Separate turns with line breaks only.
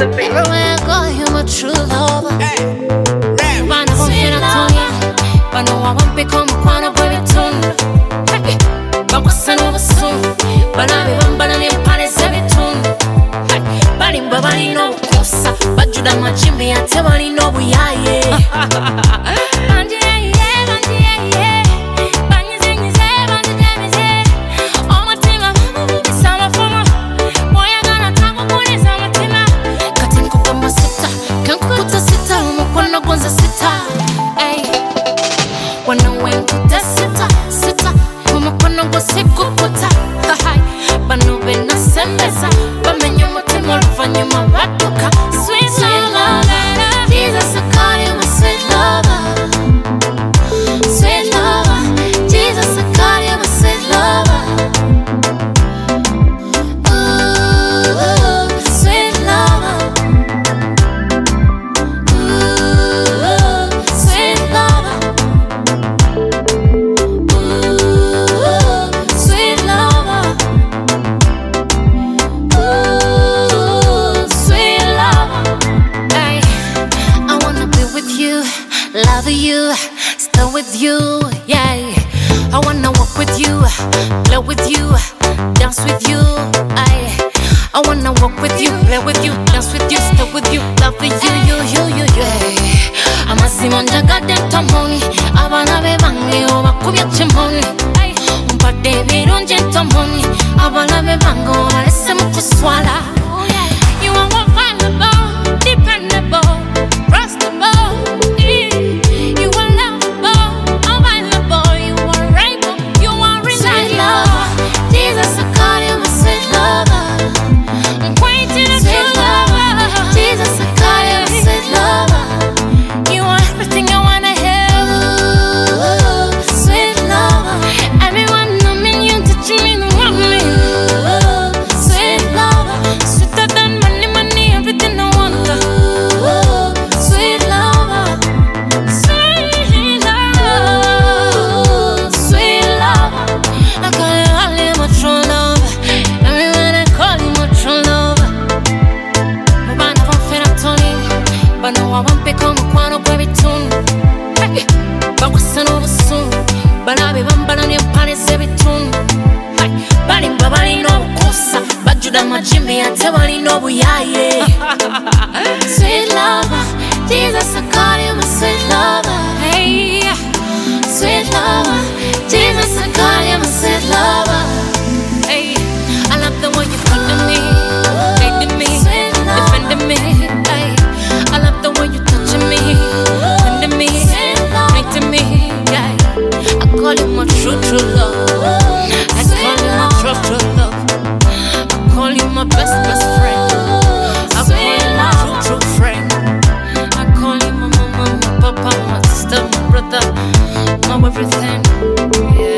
Everywhere I go, you're my true lover. Bana
Sweet
bonfera
lover.
toya, bana wawampe como kwana bwebitunda. Bakwasa n'obusungu, balabe bambala n'empale z'ebitundu. Balimba balina obukuusa, bajjula amagimbi ate balina obuyaaye.
Sweet lover, Jesus, I call you my sweet lover. Sweet lover, Jesus, I call you my sweet lover. Ooh, sweet lover. Ooh, sweet lover. Ooh, sweet lover. Ooh, sweet lover.
Ay, I wanna be with you, love you, stay with you, yeah. I wanna walk with you, play with you, dance with you, ay. I wanna walk with you, play with you, dance with you, stay with you, love with you, you. Amazima njagadde ntomoni, abaana be bange obakubya kimoni. Mpadde ebirungi entomoni, abalabe bange obalese mu kuswala. You are available, dependable, trustable. You are lovable, available. You are able, you are
Sweet
reliable.
lover, Jesus, I call you my sweet lover.
I'm pointing at
Sweet
you,
lover, Jesus, I call you my sweet lover.
You are everything I wanna have.
Ooh, sweet lover.
Everyone I'm in you, touching me, the want me.
Ooh, sweet lover.
Sweeter than money, everything I want.
Ooh, sweet lover.
Sweet love,
Sweet lover.
I call you only my true love. Everyone I call you my true love. Mubana bonfera toni, bana wawampe como kwano bw'ebitundu. Bakwasa n'obusungu, balabe bambala n'empale z'ebitundu. Balimba balina obukuusa, bajjula amagimbi ate balina obuyaaye.
Sweet lover, Jesus, I call you my sweet lover.
Hey,
Sweet lover, Jesus, I call you my sweet lover.
hey, I love the way you holding me, guiding me,
Sweet love.
defending me. Hey, I love the way you touching me, bending me,
Sweet love.
making me. Yeah, I call you my true love. I call you my true love. I call you my best friend. I call you my true friend. I call you my mama, my papa, my sister, my brother, my everything. Yeah.